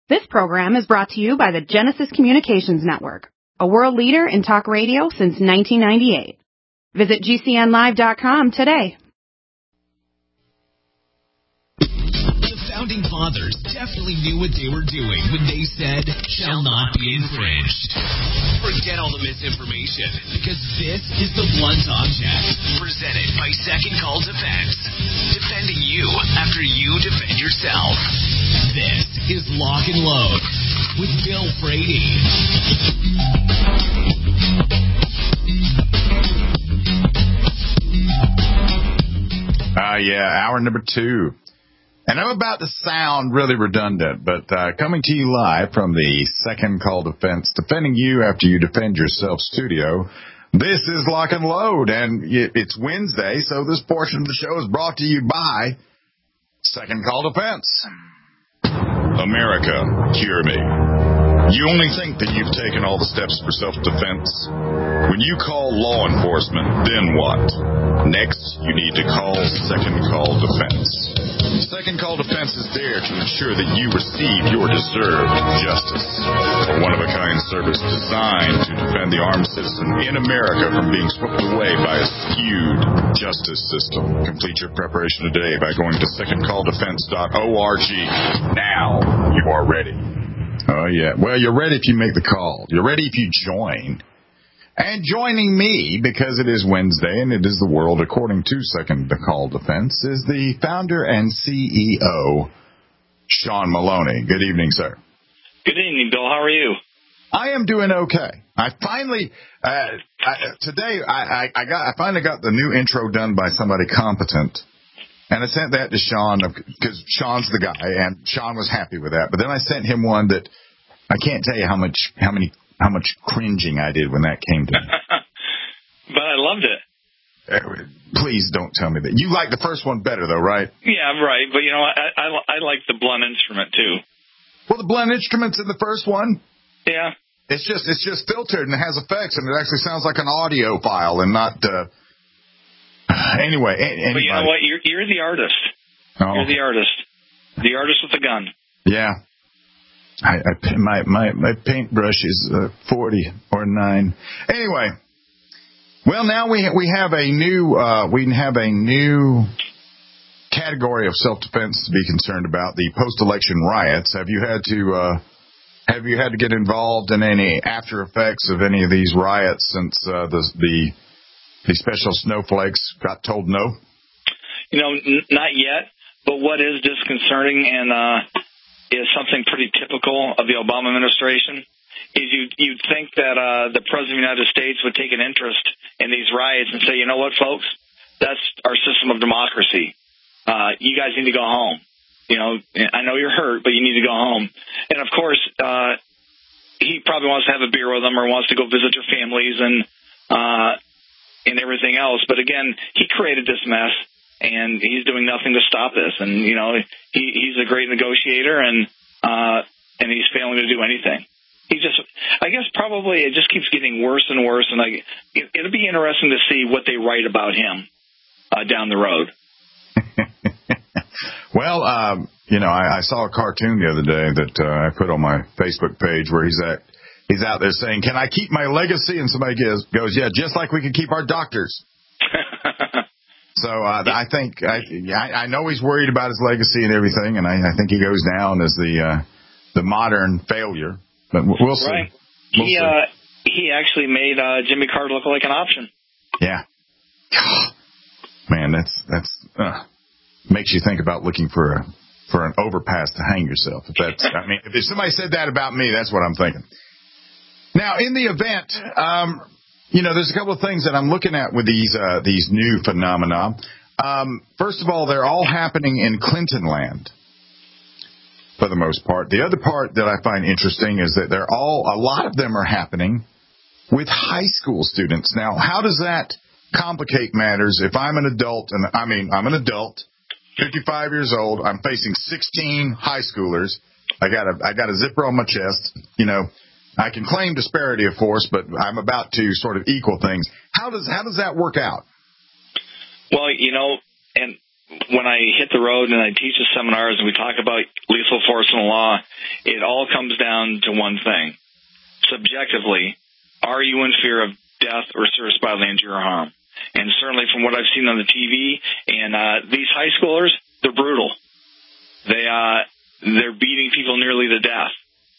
This program is brought to you by the Genesis Communications Network, a world leader in talk radio since 1998. Visit GCNlive.com today. Founding fathers definitely knew what they were doing when they said, shall not be infringed. Forget all the misinformation, because this is the Blunt Object, presented by Second Call Defense. Defending you after you defend yourself. This is Lock and Load with Bill Frady. Hour number 2. And I'm about to sound really redundant, but coming to you live from the Second Call Defense, defending you after you defend yourself studio, this is Lock and Load, and it's Wednesday, so this portion of the show is brought to you by Second Call Defense. America, hear me. You only think that you've taken all the steps for self-defense. When you call law enforcement, then what? Next, you need to call Second Call Defense. Second Call Defense is there to ensure that you receive your deserved justice. A one-of-a-kind service designed to defend the armed citizen in America from being swept away by a skewed justice system. Complete your preparation today by going to secondcalldefense.org. Now you are ready. Oh, yeah. Well, you're ready if you make the call. You're ready if you join. And joining me, because it is Wednesday and it is the world according to Second Call Defense, is the founder and CEO, Sean Maloney. Good evening, sir. Good evening, Bill. How are you? I am doing okay. I finally, today, I finally got the new intro done by somebody competent. And I sent that to Sean because Sean's the guy, and Sean was happy with that. But then I sent him one that I can't tell you how much cringing I did when that came to me. But I loved it. Please don't tell me that. You like the first one better, though, right? Yeah, right. But, I like the blunt instrument, too. Well, the blunt instrument's in the first one. Yeah. It's just filtered and it has effects, and it actually sounds like an audio file and not... Anyway, but you know what? You're the artist. Oh. You're the artist. The artist with the gun. Yeah. My paintbrush is 40 or 9. Anyway, well, now we have a new category of self-defense to be concerned about: the post-election riots. Have you had to get involved in any after effects of any of these riots since the special snowflakes got told no? Not yet. But what is disconcerting and is something pretty typical of the Obama administration is you'd think that the President of the United States would take an interest in these riots and say, you know what, folks, that's our system of democracy. You guys need to go home. I know you're hurt, but you need to go home. And, of course, he probably wants to have a beer with them or wants to go visit their families and everything else. But again, he created this mess, and he's doing nothing to stop this. And he's a great negotiator, and he's failing to do anything. I guess probably it just keeps getting worse and worse. And it'll be interesting to see what they write about him down the road. Well, I saw a cartoon the other day that I put on my Facebook page where he's out there saying, "Can I keep my legacy?" And somebody goes, "Yeah, just like we can keep our doctors." So I think I know he's worried about his legacy and everything, and I think he goes down as the modern failure. But we'll see. Right. He actually made Jimmy Carter look like an option. Yeah. Man, that's makes you think about looking for an overpass to hang yourself. If somebody said that about me, that's what I'm thinking. Now, in the event, there's a couple of things that I'm looking at with these new phenomena. First of all, they're all happening in Clinton land, for the most part. The other part that I find interesting is that a lot of them are happening with high school students. Now, how does that complicate matters if I'm an adult, and I'm an adult, 55 years old, I'm facing 16 high schoolers, I got a zipper on my chest, I can claim disparity of force, but I'm about to sort of equal things. How does that work out? Well, and when I hit the road and I teach the seminars and we talk about lethal force in the law, it all comes down to one thing. Subjectively, are you in fear of death or serious bodily injury or harm? And certainly from what I've seen on the TV, and these high schoolers, they're brutal. They're beating people nearly to death.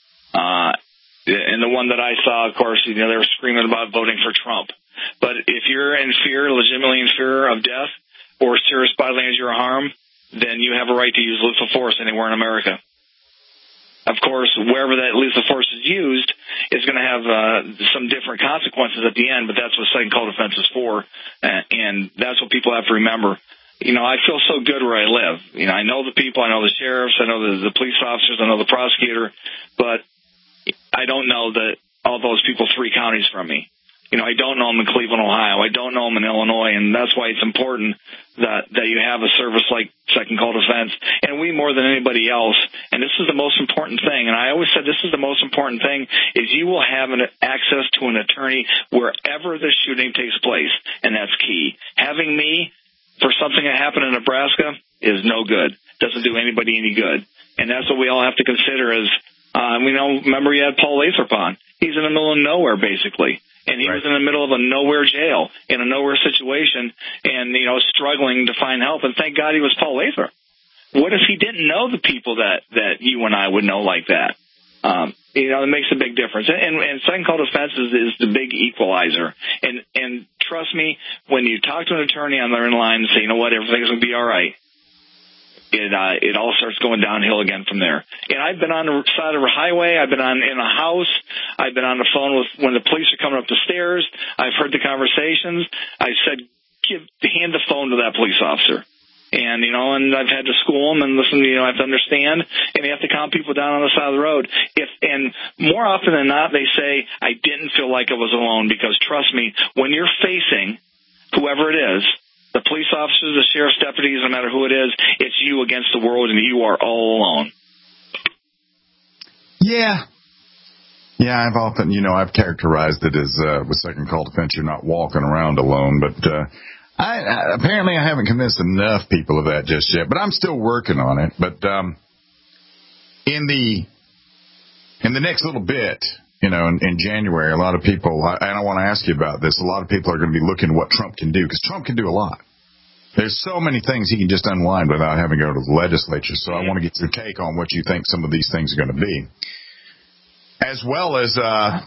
And the one that I saw, of course, they were screaming about voting for Trump. But if you're in fear, legitimately in fear of death or serious bodily injury or harm, then you have a right to use lethal force anywhere in America. Of course, wherever that lethal force is used is going to have some different consequences at the end, but that's what second call defense is for, and that's what people have to remember. I feel so good where I live. I know the people, I know the sheriffs, I know the police officers, I know the prosecutor, but I don't know all those people 3 counties from me. I don't know them in Cleveland, Ohio. I don't know them in Illinois, and that's why it's important that you have a service like Second Call Defense. And we, more than anybody else, and this is the most important thing, and I always said this is the most important thing, is you will have access to an attorney wherever the shooting takes place, and that's key. Having me for something that happened in Nebraska is no good. Doesn't do anybody any good. And that's what we all have to consider is, remember you had Paul Lathrop on. He's in the middle of nowhere, basically. And he was in the middle of a nowhere jail, in a nowhere situation, and, struggling to find help. And thank God he was Paul Lathrop. What if he didn't know the people that you and I would know like that? It makes a big difference. And second call defense is the big equalizer. And trust me, when you talk to an attorney on their line and say, you know what, everything's going to be all right, it all starts going downhill again from there. And I've been on the side of a highway. I've been in a house. I've been on the phone when the police are coming up the stairs. I've heard the conversations. I said, hand the phone to that police officer. And, and I've had to school them and listen, I have to understand, and you have to calm people down on the side of the road. And more often than not, they say, I didn't feel like I was alone, because trust me, when you're facing whoever it is, the police officers, the sheriff's deputies, no matter who it is, it's you against the world, and you are all alone. Yeah, I've often, I've characterized it as with second call defense, you're not walking around alone, but apparently I haven't convinced enough people of that just yet, but I'm still working on it. But in the next little bit, in January, a lot of people, and I want to ask you about this, a lot of people are going to be looking at what Trump can do, because Trump can do a lot. There's so many things he can just unwind without having to go to the legislature. So I want to get your take on what you think some of these things are going to be. As well as,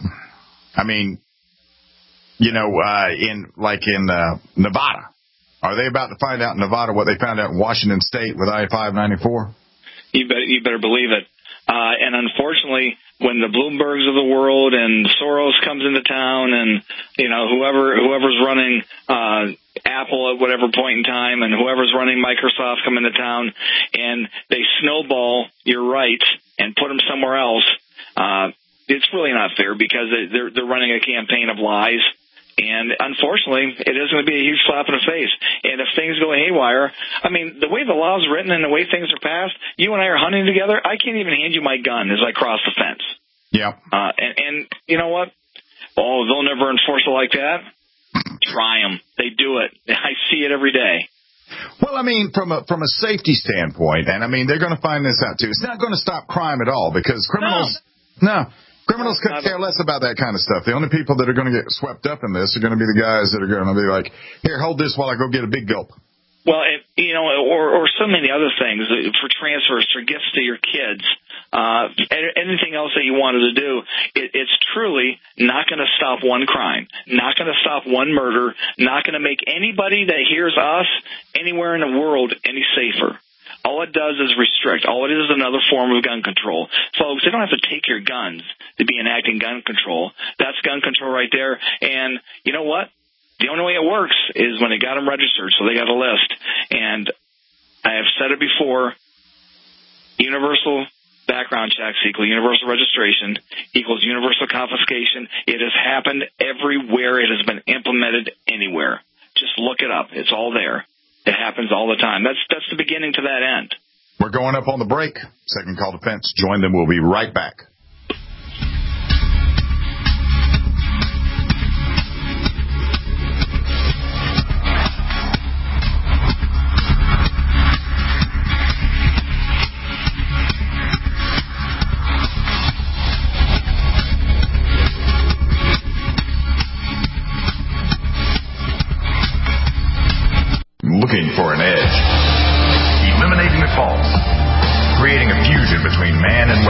in Nevada. Are they about to find out in Nevada what they found out in Washington State with I-594? You better believe it. And unfortunately, when the Bloombergs of the world and Soros comes into town, and whoever's running Apple at whatever point in time, and whoever's running Microsoft come into town, and they snowball your rights and put them somewhere else, it's really not fair, because they're running a campaign of lies. And unfortunately, it is going to be a huge slap in the face. And if things go haywire, the way the law is written and the way things are passed, you and I are hunting together, I can't even hand you my gun as I cross the fence. Yeah. And you know what? Oh, they'll never enforce it like that. Try them. They do it. I see it every day. Well, from a safety standpoint, and they're going to find this out too. It's not going to stop crime at all, because criminals. No. Criminals could care less about that kind of stuff. The only people that are going to get swept up in this are going to be the guys that are going to be like, here, hold this while I go get a big gulp. Well, or so many other things for transfers, for gifts to your kids, anything else that you wanted to do. It's truly not going to stop one crime, not going to stop one murder, not going to make anybody that hears us anywhere in the world any safer. All it does is restrict. All it is another form of gun control. Folks, they don't have to take your guns to be enacting gun control. That's gun control right there. And you know what? The only way it works is when they got them registered, so they got a list. And I have said it before, universal background checks equal universal registration equals universal confiscation. It has happened everywhere. It has been implemented anywhere. Just look it up. It's all there. It happens all the time. That's the beginning to that end. We're going up on the break. Second Call Defense. Join them. We'll be right back.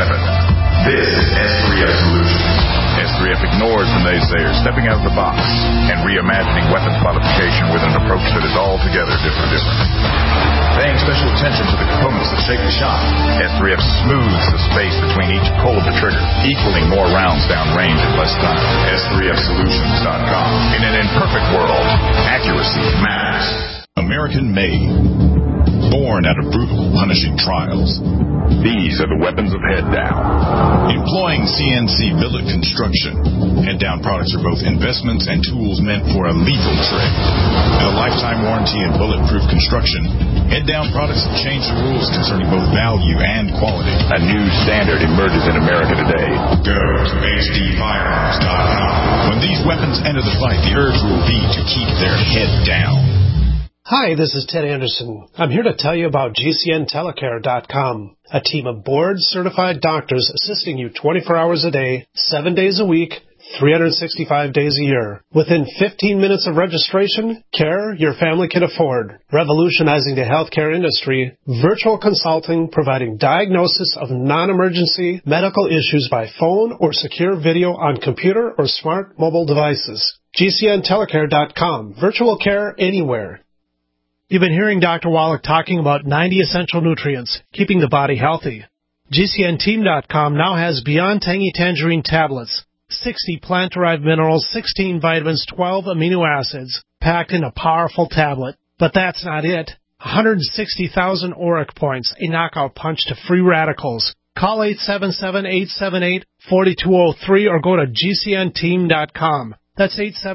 weapon. This is S3F Solutions. S3F ignores the naysayers, stepping out of the box and reimagining weapons modification with an approach that is altogether different. Paying special attention to the components that shape the shot, S3F smooths the space between each pull of the trigger, equaling more rounds downrange in less time. S3FSolutions.com. In an imperfect world, accuracy matters. American-made. Born out of brutal, punishing trials. These are the weapons of Head Down. Employing CNC billet construction, Head Down products are both investments and tools meant for a lethal trade. With a lifetime warranty and bulletproof construction, Head Down products have changed the rules concerning both value and quality. A new standard emerges in America today. Go to HDFirearms.com. When these weapons enter the fight, the urge will be to keep their head down. Hi, this is Ted Anderson. I'm here to tell you about GCNTelecare.com, a team of board-certified doctors assisting you 24 hours a day, 7 days a week, 365 days a year. Within 15 minutes of registration, care your family can afford. Revolutionizing the healthcare industry, virtual consulting providing diagnosis of non-emergency medical issues by phone or secure video on computer or smart mobile devices. GCNTelecare.com, virtual care anywhere. You've been hearing Dr. Wallach talking about 90 essential nutrients, keeping the body healthy. GCNteam.com now has Beyond Tangy Tangerine tablets, 60 plant-derived minerals, 16 vitamins, 12 amino acids, packed in a powerful tablet. But that's not it. 160,000 ORAC points, a knockout punch to free radicals. Call 877-878-4203 or go to GCNteam.com. That's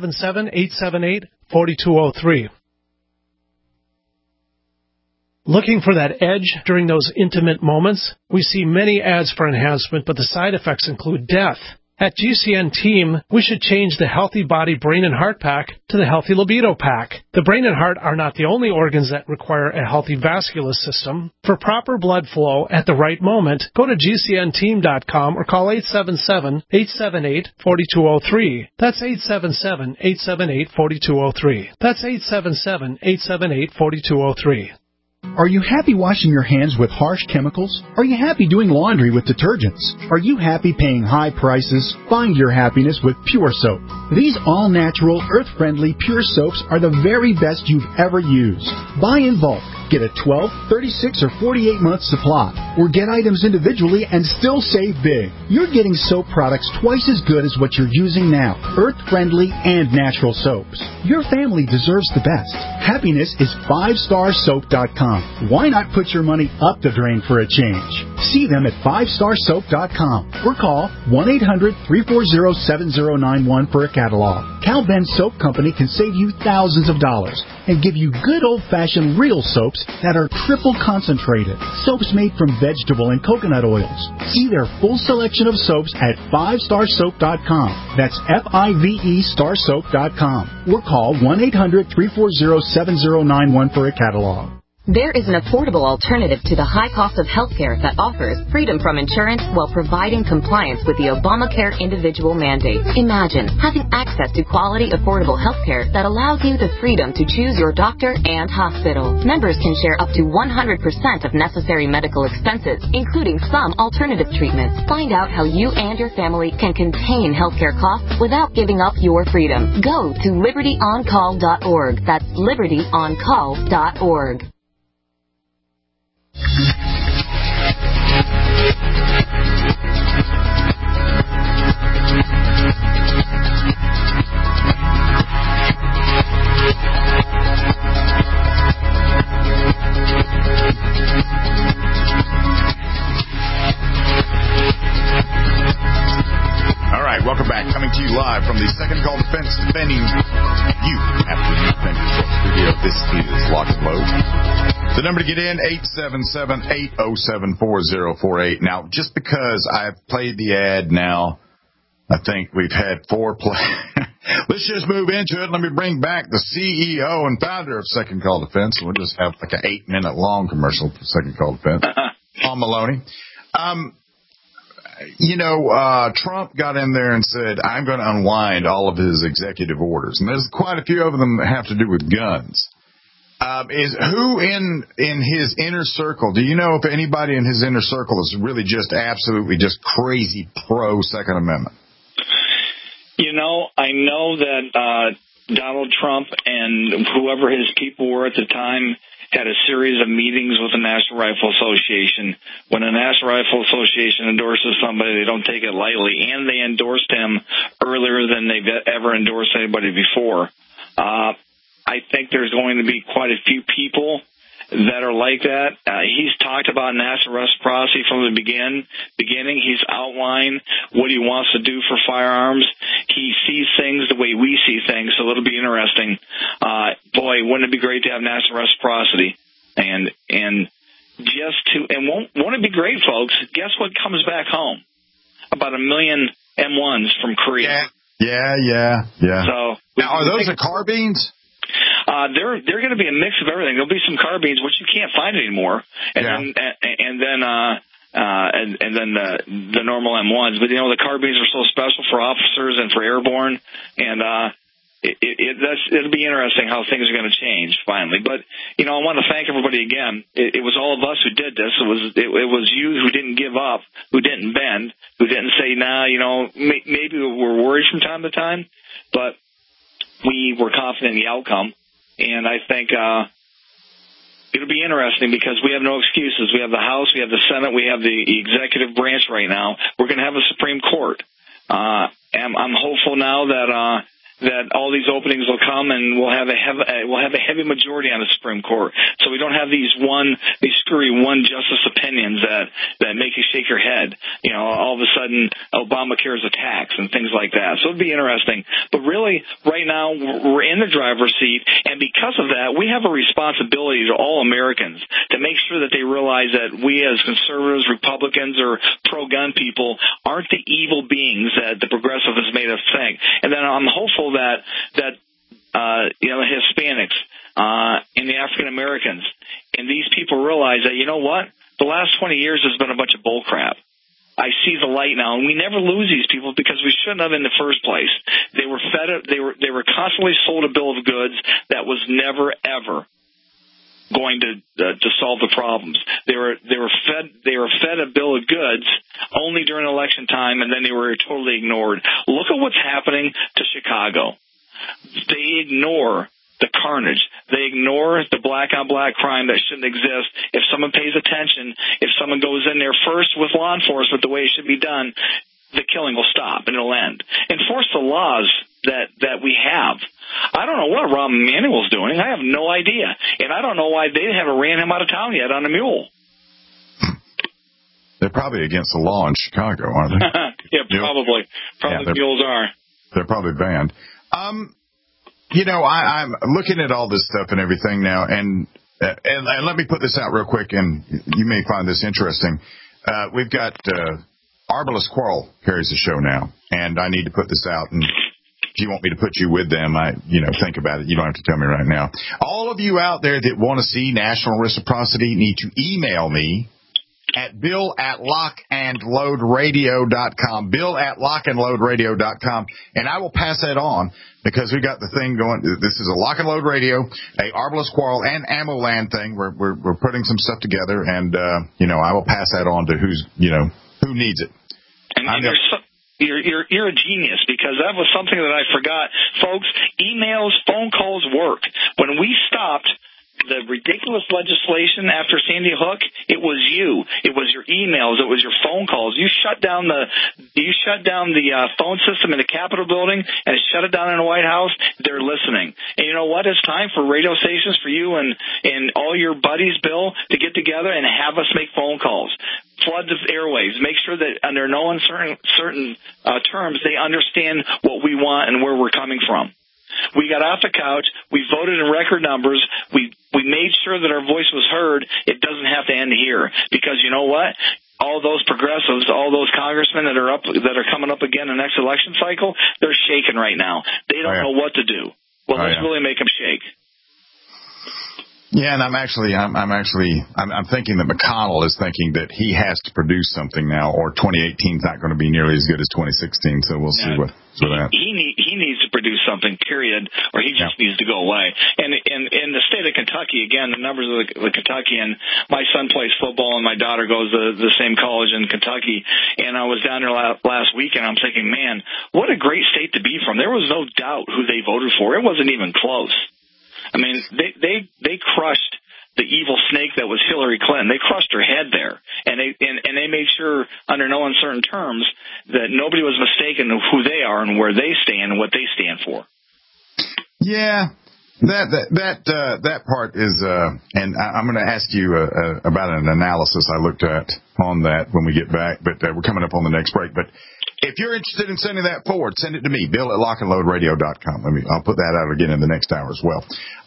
877-878-4203. Looking for that edge during those intimate moments? We see many ads for enhancement, but the side effects include death. At GCN Team, we should change the Healthy Body, Brain, and Heart Pack to the Healthy Libido Pack. The brain and heart are not the only organs that require a healthy vascular system. For proper blood flow at the right moment, go to GCNteam.com or call 877-878-4203. That's 877-878-4203. That's 877-878-4203. Are you happy washing your hands with harsh chemicals? Are you happy doing laundry with detergents? Are you happy paying high prices? Find your happiness with Pure Soap. These all-natural, earth-friendly Pure Soaps are the very best you've ever used. Buy in bulk. Get a 12, 36, or 48-month supply. Or get items individually and still save big. You're getting soap products twice as good as what you're using now. Earth-friendly and natural soaps. Your family deserves the best. Happiness is 5starsoap.com. Why not put your money up the drain for a change? See them at 5starsoap.com or call 1-800-340-7091 for a catalog. Cal Ben Soap Company can save you thousands of dollars and give you good old-fashioned real soaps that are triple concentrated. Soaps made from vegetable and coconut oils. See their full selection of soaps at 5starsoap.com. That's F-I-V-E starsoap.com. Or call 1-800-340-7091 for a catalog. There is an affordable alternative to the high cost of healthcare that offers freedom from insurance while providing compliance with the Obamacare individual mandate. Imagine having access to quality, affordable healthcare that allows you the freedom to choose your doctor and hospital. Members can share up to 100% of necessary medical expenses, including some alternative treatments. Find out how you and your family can contain healthcare costs without giving up your freedom. Go to libertyoncall.org. That's libertyoncall.org. All right, welcome back. Coming to you live from the Second Call Defense, defending you after you defend yourself studio. This is Lock and Load. The number to get in, 877-807-4048. Now, just because I've played the ad now, I think we've had 4 play. Let's just move into it. Let me bring back the CEO and founder of Second Call Defense. We'll just have like an 8-minute long commercial for Second Call Defense. Paul Maloney. Trump got in there and said, I'm going to unwind all of his executive orders. And there's quite a few of them that have to do with guns. is who in his inner circle, do you know if anybody in his inner circle is really just absolutely just crazy pro Second Amendment? You know, I know that Donald Trump and whoever his people were at the time had a series of meetings with the National Rifle Association. When the National Rifle Association endorses somebody, they don't take it lightly, and they endorsed him earlier than they've ever endorsed anybody before. I think there's going to be quite a few people that are like that. He's talked about national reciprocity from the beginning. He's outlined what he wants to do for firearms. He sees things the way we see things, so it'll be interesting. Boy, wouldn't it be great to have national reciprocity? And won't it be great, folks? Guess what comes back home? About 1 million M1s from Korea. Yeah. So now, are those the carbines? They're going to be a mix of everything. There'll be some carbines, which you can't find anymore, and then the normal M1s. But the carbines are so special for officers and for airborne, and it'll be interesting how things are going to change finally. But I want to thank everybody again. It was all of us who did this. It was you who didn't give up, who didn't bend, who didn't say, maybe we're worried from time to time, but we were confident in the outcome, and I think it'll be interesting because we have no excuses. We have the House, we have the Senate, we have the executive branch right now. We're going to have a Supreme Court. I'm hopeful now that all these openings will come, and we'll have a heavy majority on the Supreme Court. So we don't have these screwy one justice opinions that make you shake your head. All of a sudden Obamacare is a tax and things like that. So it'd be interesting. But really, right now we're in the driver's seat, and because of that, we have a responsibility to all Americans to make sure that they realize that we as conservatives, Republicans, or pro-gun people aren't the evil beings that the progressive has made us think. And then I'm hopeful that the Hispanics and the African Americans and these people realize that the last 20 years has been a bunch of bull crap. I see the light now, and we never lose these people because we shouldn't have in the first place. They were fed. They were constantly sold a bill of goods that was never ever going to solve the problems. They were fed a bill of goods only during election time, and then they were totally ignored. Look at what's happening to Chicago. They ignore the carnage. They ignore the black-on-black crime that shouldn't exist. If someone pays attention, if someone goes in there first with law enforcement the way it should be done, the killing will stop and it'll end. Enforce the laws that we have. I don't know what Rahm Emanuel's doing. I have no idea. And I don't know why they haven't ran him out of town yet on a mule. They're probably against the law in Chicago, aren't they? Yeah, probably. Probably mules are. They're probably banned. I'm looking at all this stuff and everything now, and let me put this out real quick, and you may find this interesting. We've got Arbalest Quarrel carries the show now, and I need to put this out, and if you want me to put you with them, think about it. You don't have to tell me right now. All of you out there that want to see national reciprocity need to email me at bill@lockandloadradio.com, bill@lockandloadradio.com, and I will pass that on because we got the thing going. This is a Lock and Load Radio, a Arbalest Quarrel, and Ammo Land thing. We're putting some stuff together, and I will pass that on to who needs it. And you're a genius, because that was something that I forgot. Folks, emails, phone calls work. When we stopped the ridiculous legislation after Sandy Hook, it was you. It was your emails. It was your phone calls. You shut down the phone system in the Capitol building and shut it down in the White House. They're listening. And you know what? It's time for radio stations, for you and all your buddies, Bill, to get together and have us make phone calls. Flood the airwaves. Make sure that under no uncertain terms they understand what we want and where we're coming from. We got off the couch. We voted in record numbers. We made sure that our voice was heard. It doesn't have to end here, because you know what? All those progressives, all those congressmen that are coming up again in the next election cycle, they're shaking right now. They don't know what to do. Well, let's really make them shake. Yeah, and I'm thinking that McConnell is thinking that he has to produce something now, or 2018 is not going to be nearly as good as 2016. So we'll see what that. He needs to produce something, period, or he just needs to go away. And in the state of Kentucky, again, the numbers of the Kentucky, and my son plays football, and my daughter goes to the same college in Kentucky. And I was down there last week, and I'm thinking, man, what a great state to be from. There was no doubt who they voted for. It wasn't even close. I mean, they crushed the evil snake that was Hillary Clinton. They crushed her head there, and they made sure, under no uncertain terms, that nobody was mistaken of who they are and where they stand and what they stand for. Yeah, that part is, and I'm going to ask you about an analysis I looked at on that when we get back, but we're coming up on the next break. But if you're interested in sending that forward, send it to me, Bill@lockandloadradio.com. I'll put that out again in the next hour as well.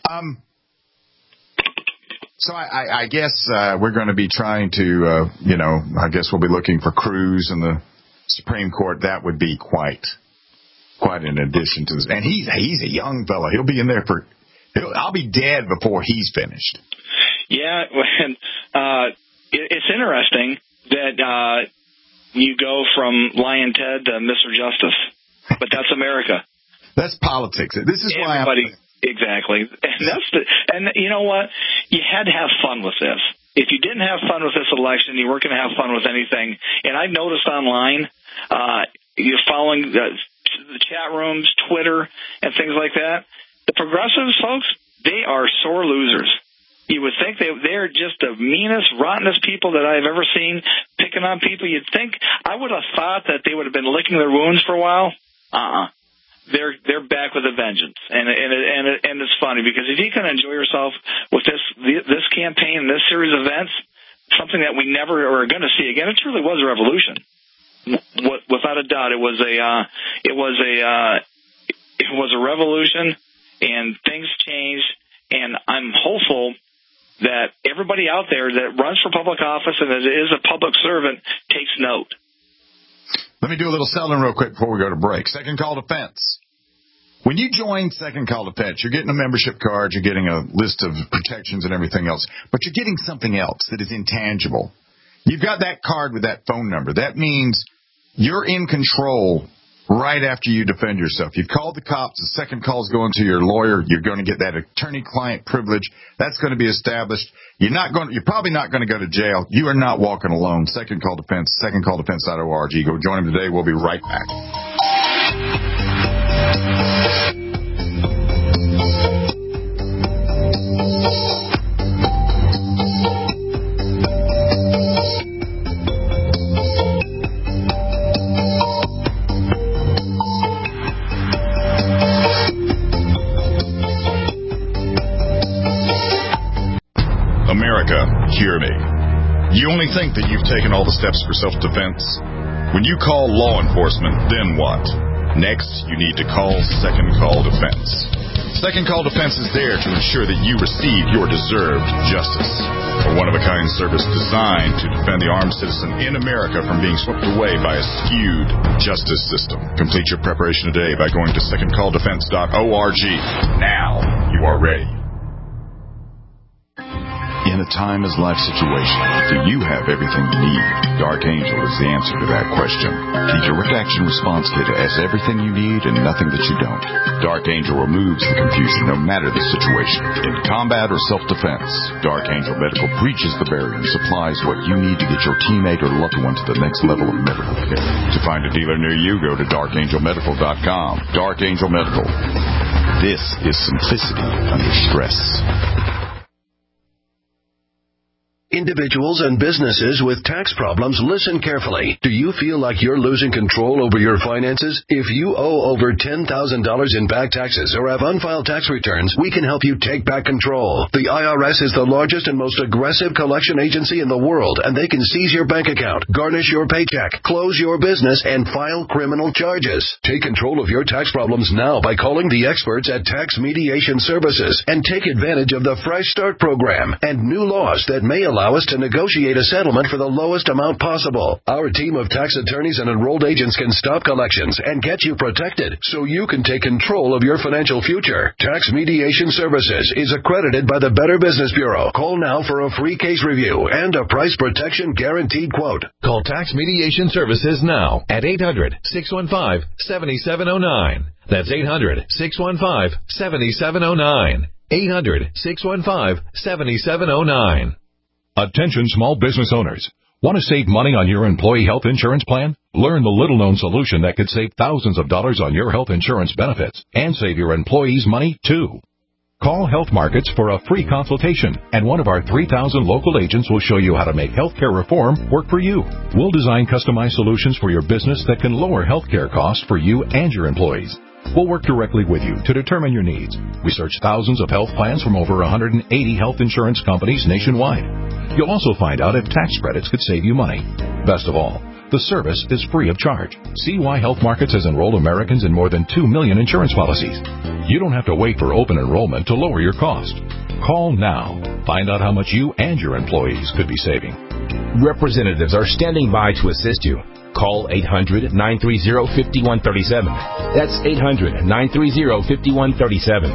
So I guess we're going to be trying to, I guess we'll be looking for Cruz in the Supreme Court. That would be quite an addition to this. And he's a young fellow. He'll be in there I'll be dead before he's finished. Yeah, and it's interesting that you go from Lion Ted to Mr. Justice, but that's America. That's politics. This is why exactly. And you know what? You had to have fun with this. If you didn't have fun with this election, you weren't going to have fun with anything. And I noticed online, you're following the chat rooms, Twitter, and things like that. The progressives, folks, they are sore losers. You would think they're just the meanest, rottenest people that I've ever seen, picking on people. You'd think, I would have thought that they would have been licking their wounds for a while. They're back with a vengeance, and it's funny because if you can enjoy yourself with this campaign and this series of events, something that we never are going to see again. It truly was a revolution, without a doubt. It was a revolution, and things changed. And I'm hopeful that everybody out there that runs for public office and that is a public servant takes note. Let me do a little selling real quick before we go to break. Second Call Defense. When you join Second Call Defense, you're getting a membership card, you're getting a list of protections and everything else, but you're getting something else that is intangible. You've got that card with that phone number. That means you're in control right after you defend yourself. You've called the cops, the second call is going to your lawyer, you're going to get that attorney-client privilege. That's going to be established. You're probably not going to go to jail. You are not walking alone. Second Call Defense, secondcalldefense.org. Go join them today. We'll be right back. America, hear me. You only think that you've taken all the steps for self-defense? When you call law enforcement, then what? Next, you need to call Second Call Defense. Second Call Defense is there to ensure that you receive your deserved justice. A one-of-a-kind service designed to defend the armed citizen in America from being swept away by a skewed justice system. Complete your preparation today by going to secondcalldefense.org. Now you are ready. In a timeless life situation, do you have everything you need? Dark Angel is the answer to that question. The Direct Action Response Kit has everything you need and nothing that you don't. Dark Angel removes the confusion no matter the situation. In combat or self-defense, Dark Angel Medical breaches the barrier and supplies what you need to get your teammate or loved one to the next level of medical care. To find a dealer near you, go to darkangelmedical.com. Dark Angel Medical. This is simplicity under stress. Individuals and businesses with tax problems, listen carefully. Do you feel like you're losing control over your finances? If you owe over $10,000 in back taxes or have unfiled tax returns, we can help you take back control. The IRS is the largest and most aggressive collection agency in the world, and they can seize your bank account, garnish your paycheck, close your business, and file criminal charges. Take control of your tax problems now by calling the experts at Tax Mediation Services and take advantage of the Fresh Start program and new laws that may allow allow us to negotiate a settlement for the lowest amount possible. Our team of tax attorneys and enrolled agents can stop collections and get you protected so you can take control of your financial future. Tax Mediation Services is accredited by the Better Business Bureau. Call now for a free case review and a price protection guaranteed quote. Call Tax Mediation Services now at 800-615-7709. That's 800-615-7709. 800-615-7709. Attention small business owners. Want to save money on your employee health insurance plan? Learn the little-known solution that could save thousands of dollars on your health insurance benefits and save your employees money, too. Call Health Markets for a free consultation, and one of our 3,000 local agents will show you how to make healthcare reform work for you. We'll design customized solutions for your business that can lower healthcare costs for you and your employees. We'll work directly with you to determine your needs. We search thousands of health plans from over 180 health insurance companies nationwide. You'll also find out if tax credits could save you money. Best of all, the service is free of charge. See why Health Markets has enrolled Americans in more than 2 million insurance policies. You don't have to wait for open enrollment to lower your cost. Call now. Find out how much you and your employees could be saving. Representatives are standing by to assist you. Call 800-930-5137. That's 800-930-5137.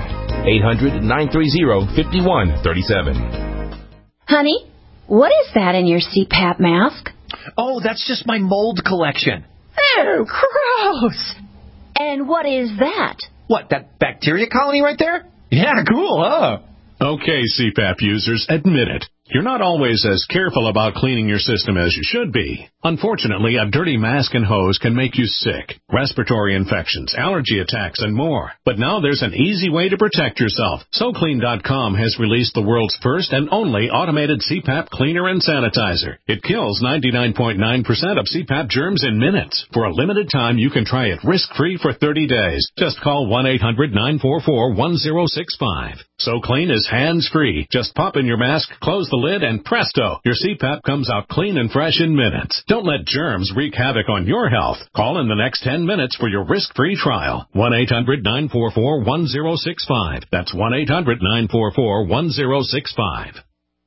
800-930-5137. Honey, what is that in your CPAP mask? Oh, that's just my mold collection. Oh, gross. And what is that? What, that bacteria colony right there? Yeah, cool, huh? Okay, CPAP users, admit it. You're not always as careful about cleaning your system as you should be. Unfortunately, a dirty mask and hose can make you sick, respiratory infections, allergy attacks, and more. But now there's an easy way to protect yourself. SoClean.com has released the world's first and only automated CPAP cleaner and sanitizer. It kills 99.9% of CPAP germs in minutes. For a limited time, you can try it risk-free for 30 days. Just call 1-800-944-1065. SoClean is hands-free. Just pop in your mask, close the lid, and presto, your CPAP comes out clean and fresh in minutes. Don't let germs wreak havoc on your health. Call in the next 10 minutes for your risk-free trial. 1-800-944-1065. That's 1-800-944-1065.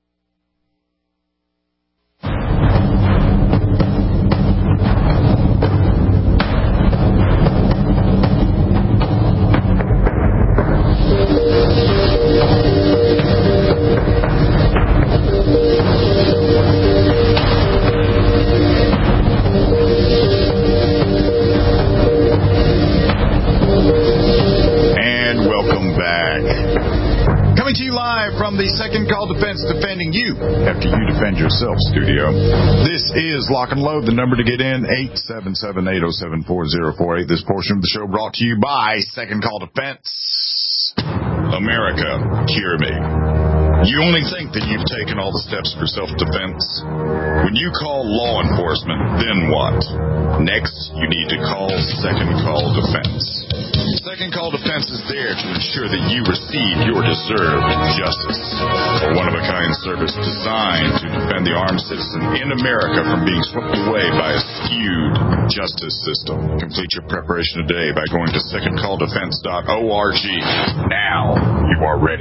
From the Second Call Defense defending you after you defend yourself studio. This is Lock and Load. The number to get in, 877-807-4048. This portion of the show brought to you by Second Call Defense. America, hear me. You only think that you've taken all the steps for self-defense. When you call law enforcement, then what? Next, you need to call Second Call Defense. Second Call Defense is there to ensure that you receive your deserved justice. A one-of-a-kind service designed to defend the armed citizen in America from being swept away by a skewed justice system. Complete your preparation today by going to secondcalldefense.org. Now you are ready.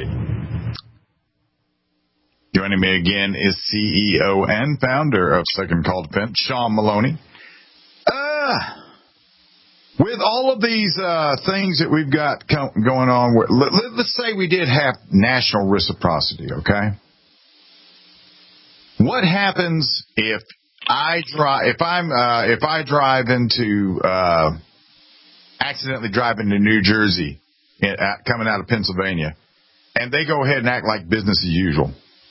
Joining me again is CEO and founder of Second Call Defense, Sean Maloney. With all of these things that we've got going on, let's say we did have national reciprocity, okay? What happens if I accidentally drive into New Jersey, coming out of Pennsylvania, and they go ahead and act like business as usual?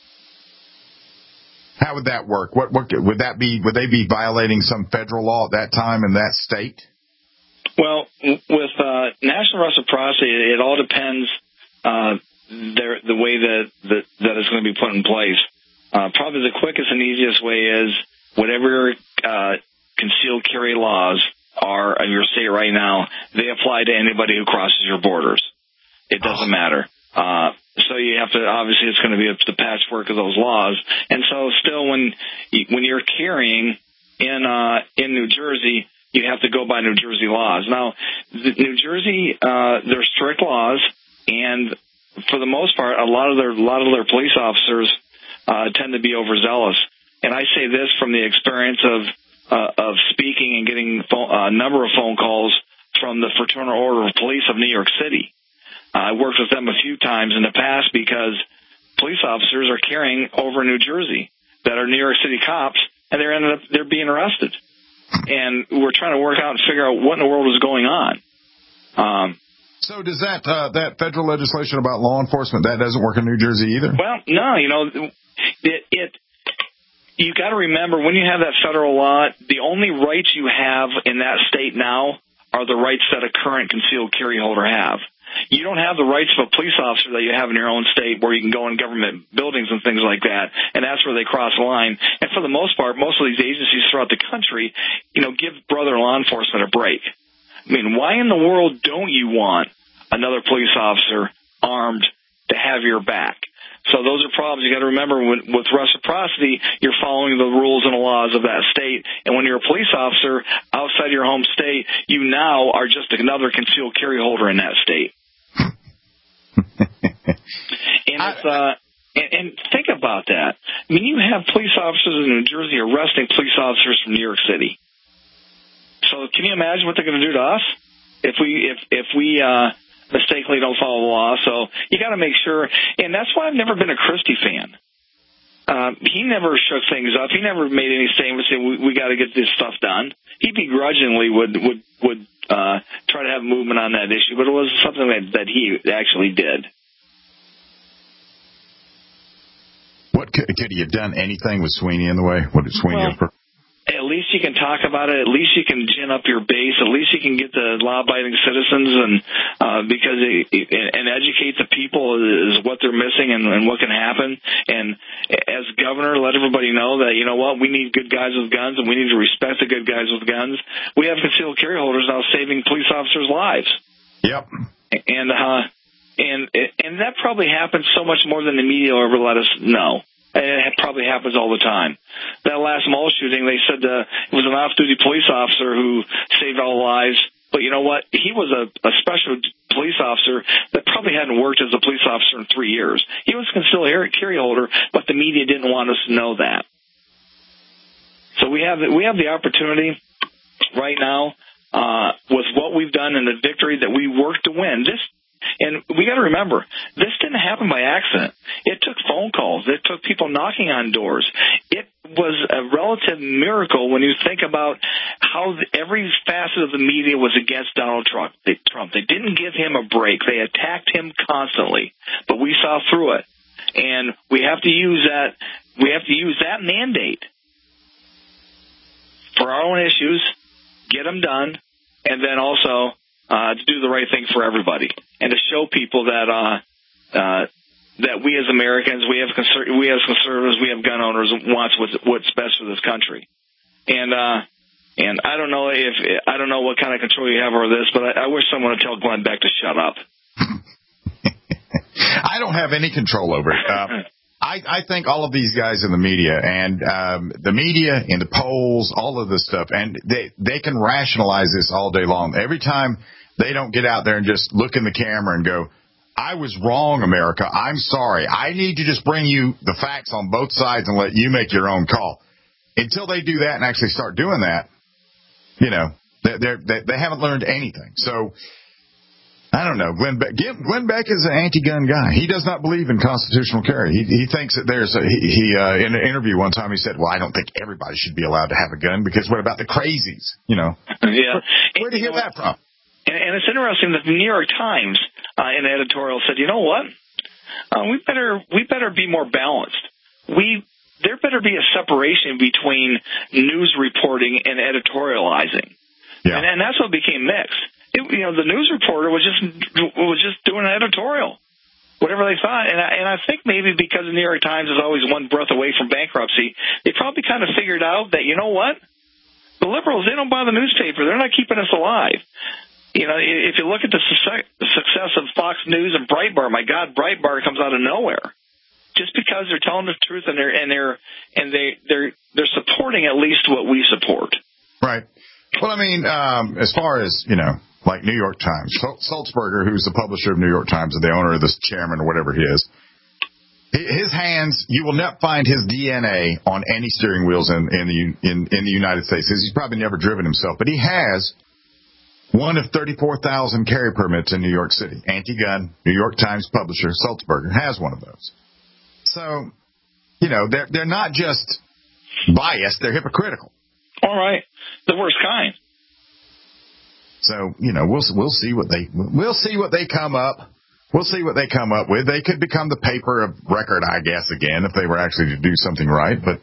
How would that work? What would that be? Would they be violating some federal law at that time in that state? Well, with national reciprocity, it all depends the way that is going to be put in place. Probably the quickest and easiest way is whatever concealed carry laws are in your state right now, they apply to anybody who crosses your borders. It doesn't matter. So you have to, obviously it's going to be the patchwork of those laws. And so still when you're carrying in New Jersey, you have to go by New Jersey laws. Now, New Jersey, there's strict laws, and for the most part, a lot of their police officers tend to be overzealous. And I say this from the experience of speaking and getting a number of phone calls from the Fraternal Order of Police of New York City. I worked with them a few times in the past because police officers are carrying over in New Jersey that are New York City cops, and they're being arrested. And we're trying to work out and figure out what in the world is going on. So does that federal legislation about law enforcement, that doesn't work in New Jersey either? Well, no, you got to remember, when you have that federal law, the only rights you have in that state now are the rights that a current concealed carry holder have. You don't have the rights of a police officer that you have in your own state, where you can go in government buildings and things like that, and that's where they cross the line. And for the most part, most of these agencies throughout the country, give brother law enforcement a break. I mean, why in the world don't you want another police officer armed to have your back? So those are problems. You got to remember, with reciprocity, you're following the rules and the laws of that state. And when you're a police officer outside your home state, you now are just another concealed carry holder in that state. And think about that. I mean, you have police officers in New Jersey arresting police officers from New York City. So can you imagine what they're going to do to us if we mistakenly don't follow the law? So you got to make sure, and that's why I've never been a Christie fan. He never shook things up. He never made any statements saying we got to get this stuff done. He begrudgingly would try to have movement on that issue, but it was something that he actually did. Could he have done anything with Sweeney in the way? What did Sweeney have? At least you can talk about it. At least you can gin up your base. At least you can get the law-abiding citizens and educate the people is what they're missing and what can happen. And as governor, let everybody know that, we need good guys with guns, and we need to respect the good guys with guns. We have concealed carry holders now saving police officers' lives. Yep. And that probably happens so much more than the media will ever let us know. It probably happens all the time. That last mall shooting, they said it was an off-duty police officer who saved all lives. But you know what? He was a special police officer that probably hadn't worked as a police officer in 3 years. He was a concealed carry holder, but the media didn't want us to know that. So we have the opportunity right now with what we've done and the victory that we worked to win. And we got to remember, this didn't happen by accident. It took phone calls. It took people knocking on doors. It was a relative miracle when you think about how every facet of the media was against Donald Trump. They didn't give him a break. They attacked him constantly, but we saw through it. And we have to use that. We have to use that mandate for our own issues, get them done, and then also to do the right thing for everybody, and to show people that that we as Americans, we as conservatives, we as gun owners wants what's best for this country. And I don't know what kind of control you have over this, but I wish someone would tell Glenn Beck to shut up. I don't have any control over it. I think all of these guys in the media and the media and the polls, all of this stuff, and they can rationalize this all day long. Every time they don't get out there and just look in the camera and go, I was wrong, America. I'm sorry. I need to just bring you the facts on both sides and let you make your own call. Until they do that and actually start doing that, they haven't learned anything. So I don't know. Glenn Beck is an anti-gun guy. He does not believe in constitutional carry. He thinks that there's in an interview one time he said, well, I don't think everybody should be allowed to have a gun because what about the crazies? Yeah. Where'd you hear that from? And it's interesting that the New York Times in an editorial said, you know what? We better be more balanced. There better be a separation between news reporting and editorializing. Yeah. And that's what became mixed. The news reporter was just doing an editorial, whatever they thought. And I think maybe because the New York Times is always one breath away from bankruptcy, they probably kind of figured out that, you know what? The liberals, they don't buy the newspaper. They're not keeping us alive. If you look at the success of Fox News and Breitbart, my God, Breitbart comes out of nowhere. Just because they're telling the truth and they're supporting at least what we support. Right. Well, I mean, as far as, like New York Times, Sulzberger, who's the publisher of New York Times and the owner of this chairman or whatever he is, His hands, you will not find his DNA on any steering wheels in the United States. He's probably never driven himself, but he has one of 34,000 carry permits in New York City. Anti-gun, New York Times publisher, Sulzberger, has one of those. So, they're not just biased, they're hypocritical. All right. The worst kind. So, we'll see what they come up. We'll see what they come up with. They could become the paper of record, I guess, again, if they were actually to do something right. But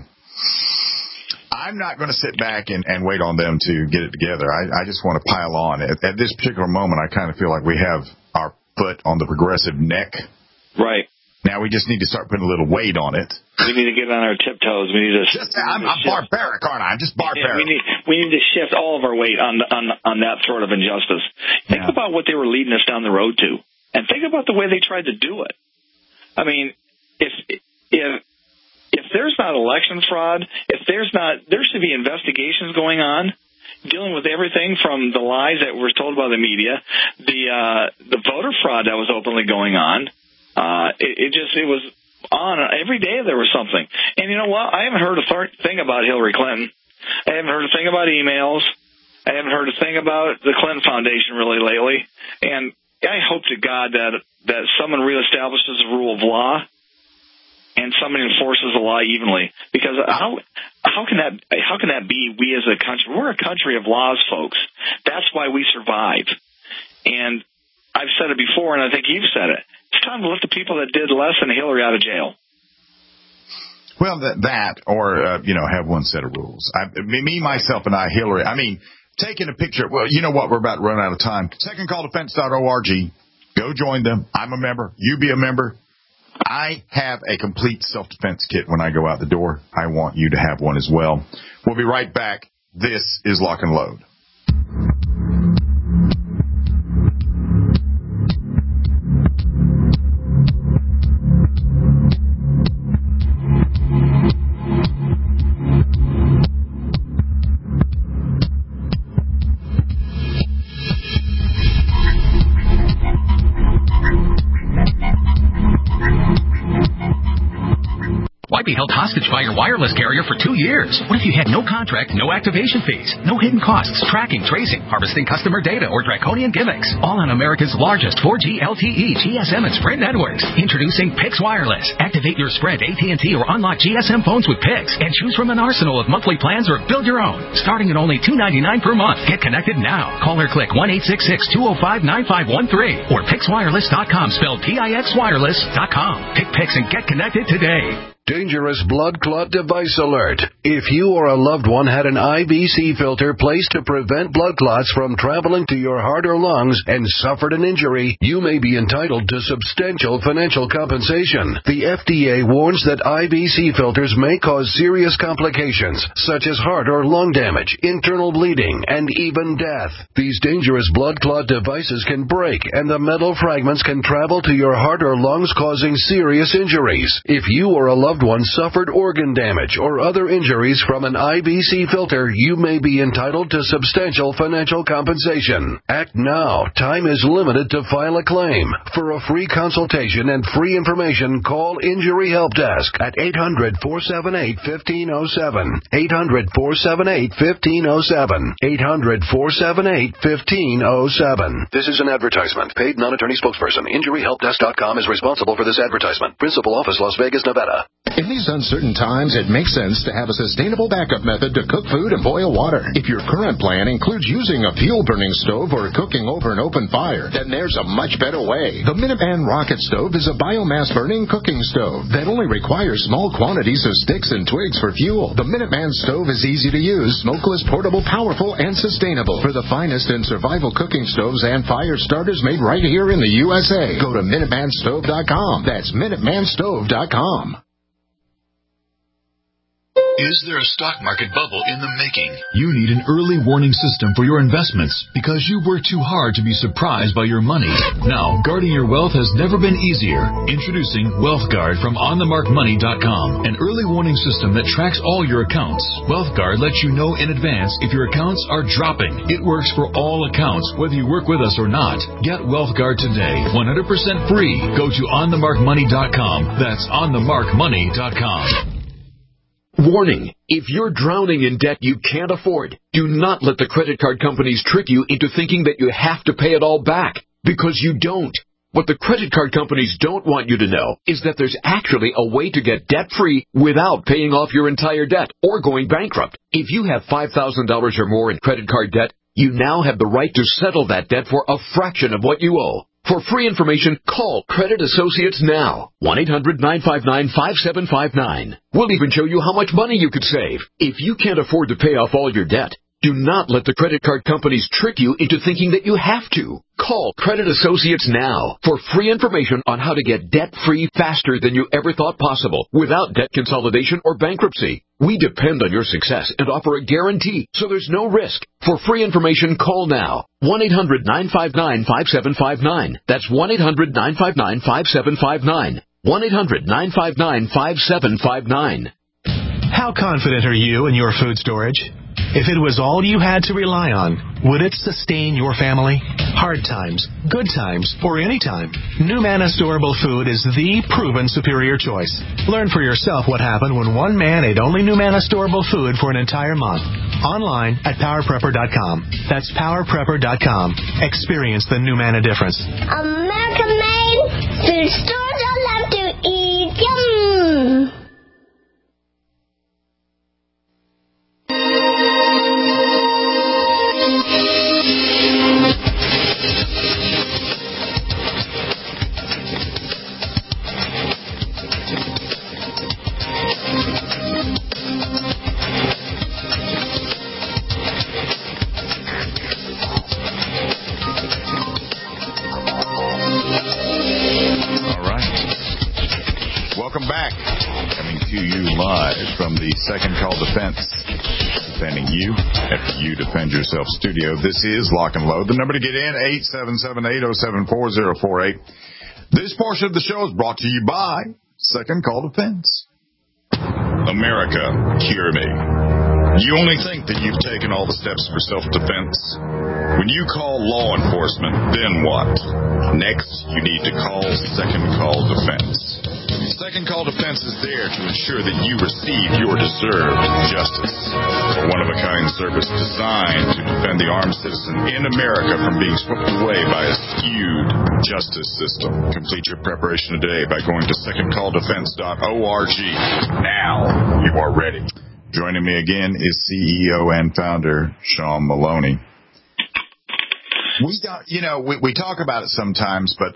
I'm not going to sit back and wait on them to get it together. I just want to pile on. At this particular moment, I kind of feel like we have our foot on the progressive neck. Right. Now we just need to start putting a little weight on it. We need to get on our tiptoes. We need to. I'm barbaric, aren't I? I'm just barbaric. Yeah, we need to shift all of our weight on that sort of injustice. Think about what they were leading us down the road to, and think about the way they tried to do it. I mean, if there's not election fraud, there should be investigations going on dealing with everything from the lies that were told by the media, the voter fraud that was openly going on. It was on every day. There was something, and you know what? I haven't heard a thing about Hillary Clinton. I haven't heard a thing about emails. I haven't heard a thing about the Clinton Foundation really lately. And I hope to God that someone reestablishes the rule of law and someone enforces the law evenly. Because how can that be? We as a country, we're a country of laws, folks. That's why we survive. And I've said it before, and I think you've said it. It's time to let the people that did less than Hillary out of jail. Well, have one set of rules. Me, myself, and I, Hillary. I mean, taking a picture. Well, you know what? We're about to run out of time. SecondCallDefense.org. Go join them. I'm a member. You be a member. I have a complete self-defense kit when I go out the door. I want you to have one as well. We'll be right back. This is Lock and Load. Why be held hostage by your wireless carrier for 2 years? What if you had no contract, no activation fees, no hidden costs, tracking, tracing, harvesting customer data, or draconian gimmicks? All on America's largest 4G LTE, GSM, and Sprint networks. Introducing Pix Wireless. Activate your Sprint, AT&T, or unlock GSM phones with Pix and choose from an arsenal of monthly plans or build your own. Starting at only $2.99 per month. Get connected now. Call or click 1-866-205-9513 or PixWireless.com, spelled PixWireless.com. Pick Pix and get connected today. Dangerous blood clot device alert. If you or a loved one had an IVC filter placed to prevent blood clots from traveling to your heart or lungs and suffered an injury, you may be entitled to substantial financial compensation. The FDA warns that IVC filters may cause serious complications, such as heart or lung damage, internal bleeding, and even death. These dangerous blood clot devices can break, and the metal fragments can travel to your heart or lungs, causing serious injuries. If you or a loved one suffered organ damage or other injuries from an IVC filter, you may be entitled to substantial financial compensation. Act now. Time is limited to file a claim. For a free consultation and free information, call Injury Help Desk at 800-478-1507. 800-478-1507. 800-478-1507. This is an advertisement. Paid non-attorney spokesperson. InjuryHelpDesk.com is responsible for this advertisement. Principal office, Las Vegas, Nevada. In these uncertain times, it makes sense to have a sustainable backup method to cook food and boil water. If your current plan includes using a fuel-burning stove or cooking over an open fire, then there's a much better way. The Minuteman Rocket Stove is a biomass-burning cooking stove that only requires small quantities of sticks and twigs for fuel. The Minuteman Stove is easy to use, smokeless, portable, powerful, and sustainable. For the finest in survival cooking stoves and fire starters made right here in the USA, go to MinutemanStove.com. That's MinutemanStove.com. Is there a stock market bubble in the making? You need an early warning system for your investments because you work too hard to be surprised by your money. Now, guarding your wealth has never been easier. Introducing WealthGuard from OnTheMarkMoney.com, an early warning system that tracks all your accounts. WealthGuard lets you know in advance if your accounts are dropping. It works for all accounts, whether you work with us or not. Get WealthGuard today, 100% free. Go to OnTheMarkMoney.com. That's OnTheMarkMoney.com. Warning, if you're drowning in debt you can't afford, do not let the credit card companies trick you into thinking that you have to pay it all back, because you don't. What the credit card companies don't want you to know is that there's actually a way to get debt-free without paying off your entire debt or going bankrupt. If you have $5,000 or more in credit card debt, you now have the right to settle that debt for a fraction of what you owe. For free information, call Credit Associates now. 1-800-959-5759. We'll even show you how much money you could save. If you can't afford to pay off all your debt, do not let the credit card companies trick you into thinking that you have to. Call Credit Associates now for free information on how to get debt-free faster than you ever thought possible without debt consolidation or bankruptcy. We depend on your success and offer a guarantee, so there's no risk. For free information, call now. 1-800-959-5759. That's 1-800-959-5759. 1-800-959-5759. How confident are you in your food storage? If it was all you had to rely on, would it sustain your family? Hard times, good times, or any time, NuManna Storable Food is the proven superior choice. Learn for yourself what happened when one man ate only NuManna Storable Food for an entire month. Online at PowerPrepper.com. That's PowerPrepper.com. Experience the NuManna difference. American made food stores I love to eat. Yum! Welcome back. Coming to you live from the Second Call Defense, defending you after you defend yourself studio. This is Lock and Load. The number to get in, 877-807-4048. This portion of the show is brought to you by Second Call Defense. America, hear me. You only think that you've taken all the steps for self-defense. When you call law enforcement, then what? Next, you need to call Second Call Defense. Second Call Defense is there to ensure that you receive your deserved justice. A one-of-a-kind service designed to defend the armed citizen in America from being swept away by a skewed justice system. Complete your preparation today by going to secondcalldefense.org. Now you are ready. Joining me again is CEO and founder Sean Maloney. We talk about it sometimes, but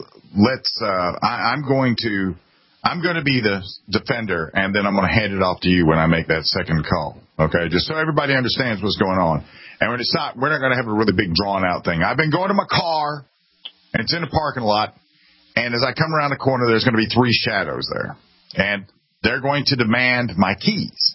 I'm going to be the defender, and then I'm going to hand it off to you when I make that second call. Okay, just so everybody understands what's going on. And when it's not, we're not going to have a really big drawn out thing. I've been going to my car, and it's in the parking lot, and as I come around the corner, there's going to be three shadows there, and they're going to demand my keys,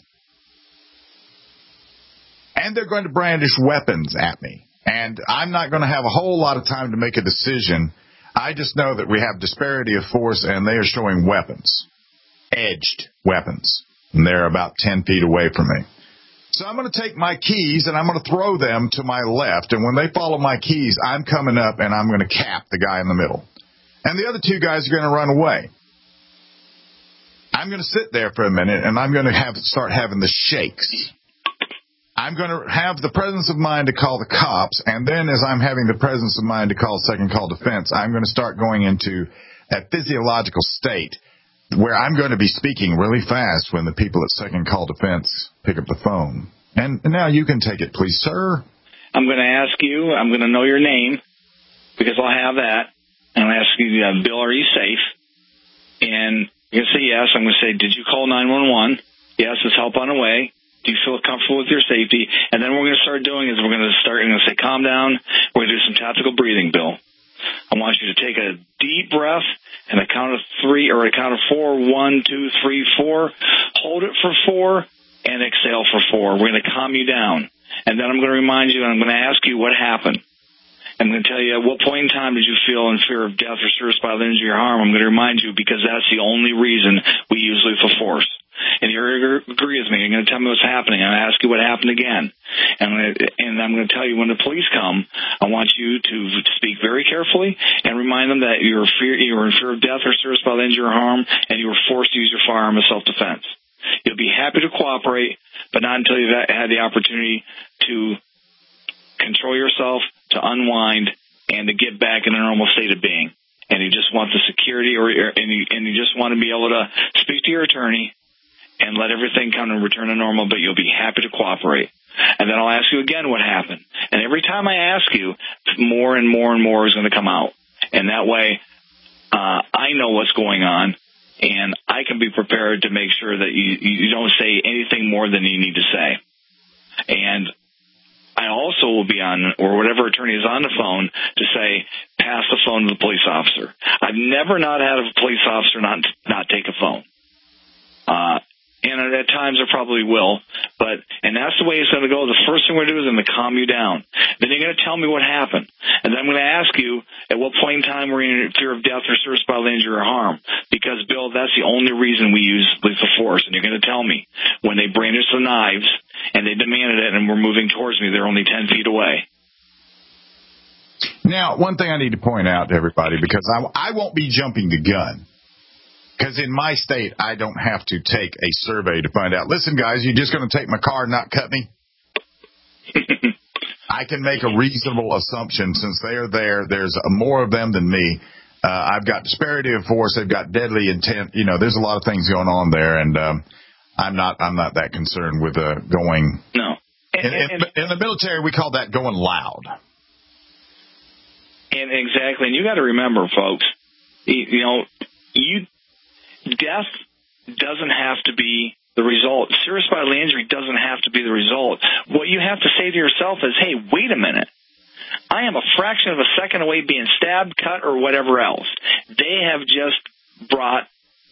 and they're going to brandish weapons at me. And I'm not going to have a whole lot of time to make a decision. I just know that we have disparity of force, and they are showing weapons, edged weapons, and they're about 10 feet away from me. So I'm going to take my keys, and I'm going to throw them to my left, and when they follow my keys, I'm coming up, and I'm going to cap the guy in the middle. And the other two guys are going to run away. I'm going to sit there for a minute, and I'm going to start having the shakes. I'm going to have the presence of mind to call the cops, and then as I'm having the presence of mind to call Second Call Defense, I'm going to start going into a physiological state where I'm going to be speaking really fast when the people at Second Call Defense pick up the phone. And now you can take it, please, sir. I'm going to ask you, I'm going to know your name, because I'll have that. And I'm going to ask you, Bill, are you safe? And you're going to say yes. I'm going to say, did you call 911? Yes, is help on the way? Do you feel comfortable with your safety? And then what we're going to start doing is I'm going to say, calm down. We're going to do some tactical breathing, Bill. I want you to take a deep breath and a count of 3 or a count of 4. 1, 2, 3, 4. Hold it for 4 and exhale for 4. We're going to calm you down. And then I'm going to remind you, and I'm going to ask you what happened. I'm going to tell you at what point in time did you feel in fear of death or serious bodily injury or harm. I'm going to remind you because that's the only reason we use lethal force. And you're going to agree with me. You're going to tell me what's happening. I'm going to ask you what happened again. And I'm going to tell you when the police come, I want you to speak very carefully and remind them that you were in fear of death or serious bodily injury or harm, and you were forced to use your firearm as self-defense. You'll be happy to cooperate, but not until you've had the opportunity to control yourself, to unwind, and to get back in a normal state of being. And you just want the security, and you just want to be able to speak to your attorney and let everything come and return to normal, but you'll be happy to cooperate. And then I'll ask you again what happened. And every time I ask you, more and more and more is going to come out. And that way, I know what's going on, and I can be prepared to make sure that you don't say anything more than you need to say. And I also will be on, or whatever attorney is on the phone, to say, pass the phone to the police officer. I've never not had a police officer not take a phone. And at times I probably will, and that's the way it's going to go. The first thing we're going to do is I'm going to calm you down. Then you're going to tell me what happened. And then I'm going to ask you at what point in time were you in fear of death or serious bodily injury or harm. Because, Bill, that's the only reason we use lethal force. And you're going to tell me when they brandished the knives and they demanded it and were moving towards me, they're only 10 feet away. Now, one thing I need to point out to everybody, because I won't be jumping the gun. Because in my state, I don't have to take a survey to find out, listen, guys, you're just going to take my car and not cut me? I can make a reasonable assumption since they are there. There's more of them than me. I've got disparity of force. They've got deadly intent. You know, there's a lot of things going on there, and I'm not that concerned with going. No. In the military, we call that going loud. And exactly. And you got to remember, folks, death doesn't have to be the result. Serious bodily injury doesn't have to be the result. What you have to say to yourself is, hey, wait a minute. I am a fraction of a second away being stabbed, cut, or whatever else. They have just brought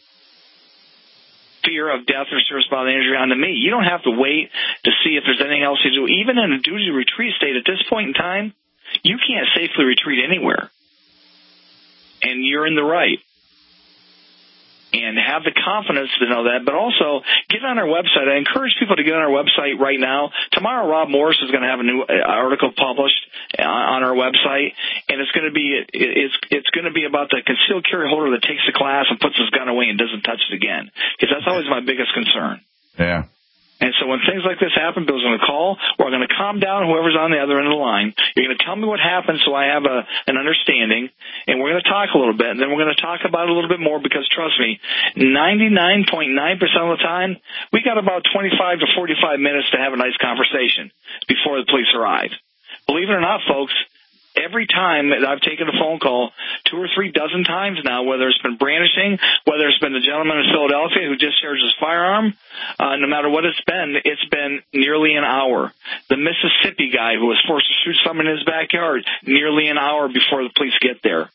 fear of death or serious bodily injury onto me. You don't have to wait to see if there's anything else you do. Even in a duty retreat state at this point in time, you can't safely retreat anywhere. And you're in the right. And have the confidence to know that, but also get on our website. I encourage people to get on our website right now. Tomorrow, Rob Morris is going to have a new article published on our website, and it's going to be about the concealed carry holder that takes the class and puts his gun away and doesn't touch it again, because that's always my biggest concern. Yeah. And so when things like this happen, Bill's going to call, or I'm going to calm down whoever's on the other end of the line. You're going to tell me what happened so I have an understanding, and we're going to talk a little bit, and then we're going to talk about it a little bit more because, trust me, 99.9% of the time, we got about 25 to 45 minutes to have a nice conversation before the police arrive. Believe it or not, folks, every time that I've taken a phone call, 2 or 3 dozen times now, whether it's been brandishing, whether it's been the gentleman in Philadelphia who discharged his firearm, no matter what it's been nearly an hour. The Mississippi guy who was forced to shoot someone in his backyard, nearly an hour before the police get there.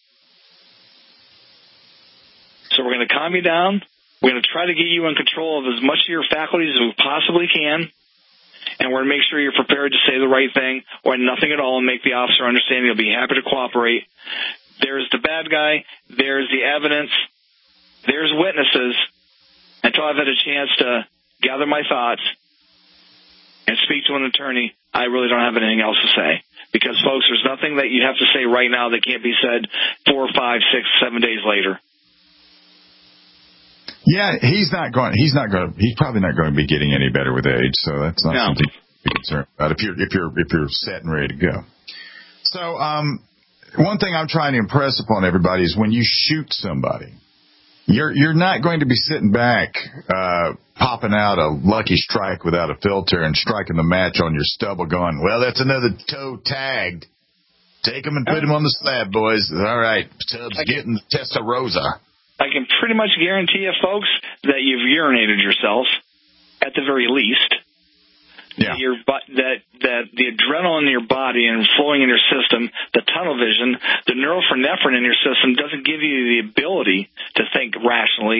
So we're going to calm you down. We're going to try to get you in control of as much of your faculties as we possibly can. And we're going to make sure you're prepared to say the right thing or nothing at all and make the officer understand he'll be happy to cooperate. There's the bad guy. There's the evidence. There's witnesses. Until I've had a chance to gather my thoughts and speak to an attorney, I really don't have anything else to say. Because, folks, there's nothing that you have to say right now that can't be said 4, 5, 6, 7 days later. Yeah, he's probably not going to be getting any better with age, so that's not something to be concerned about if you're set and ready to go. So, one thing I'm trying to impress upon everybody is when you shoot somebody, you're not going to be sitting back, popping out a lucky strike without a filter and striking the match on your stubble going, well, that's another toe tagged. Take him and put him on the slab, boys. All right, Tubbs getting the Testarossa. I can pretty much guarantee you, folks, that you've urinated yourself, at the very least. Yeah. That the adrenaline in your body and flowing in your system, the tunnel vision, the norepinephrine in your system doesn't give you the ability to think rationally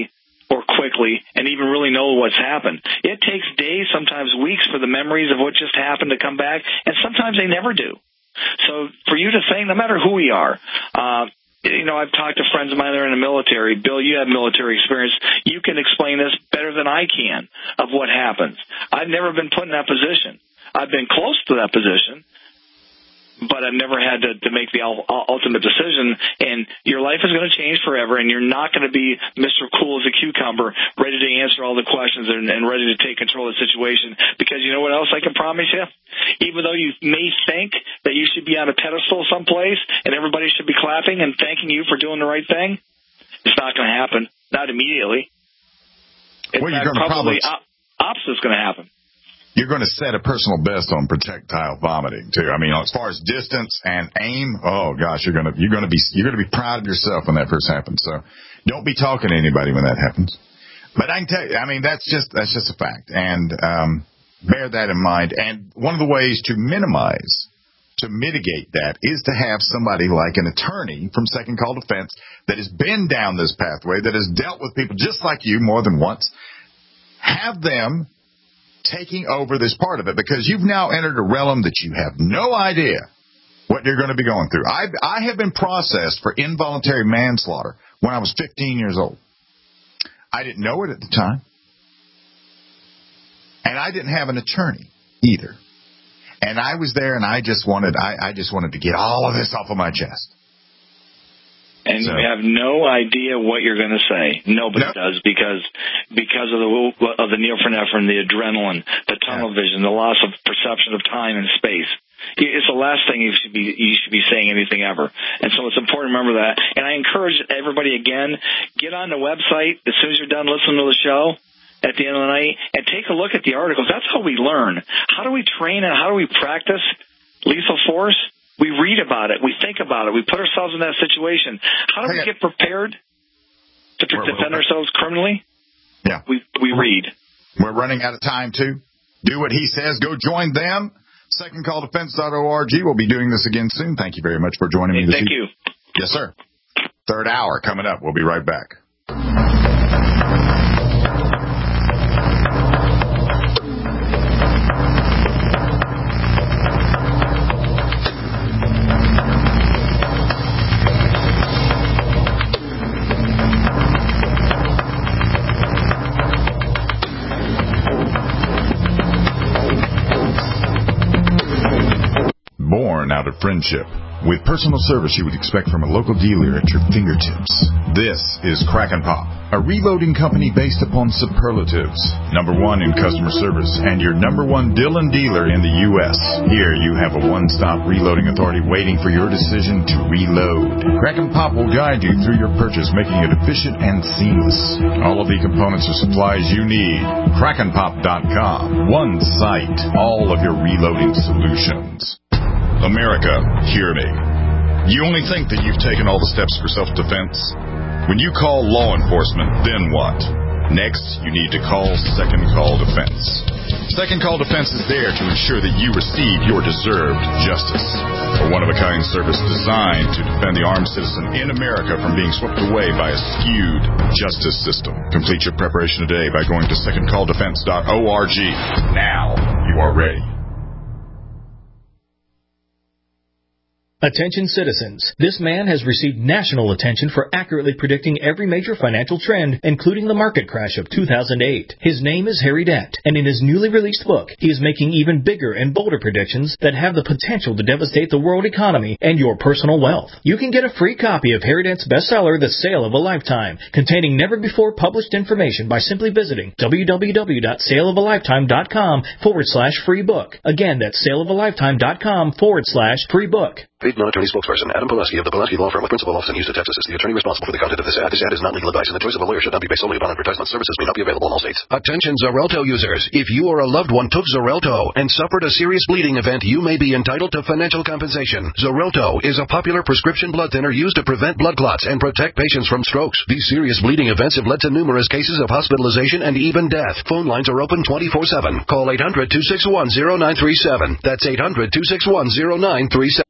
or quickly and even really know what's happened. It takes days, sometimes weeks, for the memories of what just happened to come back, and sometimes they never do. So for you to think, no matter who we are, I've talked to friends of mine that are in the military. Bill, you have military experience. You can explain this better than I can of what happens. I've never been put in that position. I've been close to that position, but I've never had to make the ultimate decision. And your life is going to change forever, and you're not going to be Mr. Cool as a cucumber, ready to answer all the questions and ready to take control of the situation. Because you know what else I can promise you? Even though you may think that you should be on a pedestal someplace and everybody should be clapping and thanking you for doing the right thing, it's not going to happen. Not immediately. In fact, probably opposite is going to happen. You're going to set a personal best on projectile vomiting too. I mean, as far as distance and aim, oh gosh, you're going to be proud of yourself when that first happens. So don't be talking to anybody when that happens. But I can tell you, I mean, that's just a fact, and bear that in mind. And one of the ways to mitigate that is to have somebody like an attorney from Second Call Defense that has been down this pathway, that has dealt with people just like you more than once. Have them taking over this part of it, because you've now entered a realm that you have no idea what you're going to be going through. I have been processed for involuntary manslaughter when I was 15 years old. I didn't know it at the time. And I didn't have an attorney either. And I was there, and I just wanted to get all of this off of my chest. And you have no idea what you're going to say. Nobody does, because of the norepinephrine, the adrenaline, the tunnel vision, the loss of perception of time and space. It's the last thing you should be saying anything ever. And so it's important to remember that. And I encourage everybody, again, get on the website as soon as you're done listening to the show at the end of the night and take a look at the articles. That's how we learn. How do we train and how do we practice lethal force? We read about it. We think about it. We put ourselves in that situation. How do we get prepared to defend ourselves criminally? Yeah. We read. We're running out of time, too. Do what he says. Go join them. SecondCallDefense.org. We'll be doing this again soon. Thank you very much for joining me this evening. Thank you. Yes, sir. Third hour coming up. We'll be right back. Born out of friendship, with personal service you would expect from a local dealer at your fingertips. This is Crack and Pop, a reloading company based upon superlatives. #1 in customer service and your #1 Dillon dealer in the U.S. Here you have a one-stop reloading authority waiting for your decision to reload. Crack and Pop will guide you through your purchase, making it efficient and seamless. All of the components or supplies you need. crackandpop.com. One site, all of your reloading solutions. America, hear me. You only think that you've taken all the steps for self-defense? When you call law enforcement, then what? Next, you need to call Second Call Defense. Second Call Defense is there to ensure that you receive your deserved justice. A one-of-a-kind service designed to defend the armed citizen in America from being swept away by a skewed justice system. Complete your preparation today by going to secondcalldefense.org. Now you are ready. Attention citizens, this man has received national attention for accurately predicting every major financial trend, including the market crash of 2008. His name is Harry Dent, and in his newly released book, he is making even bigger and bolder predictions that have the potential to devastate the world economy and your personal wealth. You can get a free copy of Harry Dent's bestseller, The Sale of a Lifetime, containing never-before published information by simply visiting www.saleofalifetime.com/free book. Again, that's saleofalifetime.com/free book. Piedmont Attorney Spokesperson Adam Pulaski of the Pulaski Law Firm with principal office in Houston, Texas, is the attorney responsible for the content of this ad. This ad is not legal advice, and the choice of a lawyer should not be based solely upon advertisement. Services may not be available in all states. Attention Xarelto users. If you or a loved one took Xarelto and suffered a serious bleeding event, you may be entitled to financial compensation. Xarelto is a popular prescription blood thinner used to prevent blood clots and protect patients from strokes. These serious bleeding events have led to numerous cases of hospitalization and even death. Phone lines are open 24/7. Call 800-261-0937. That's 800-261-0937.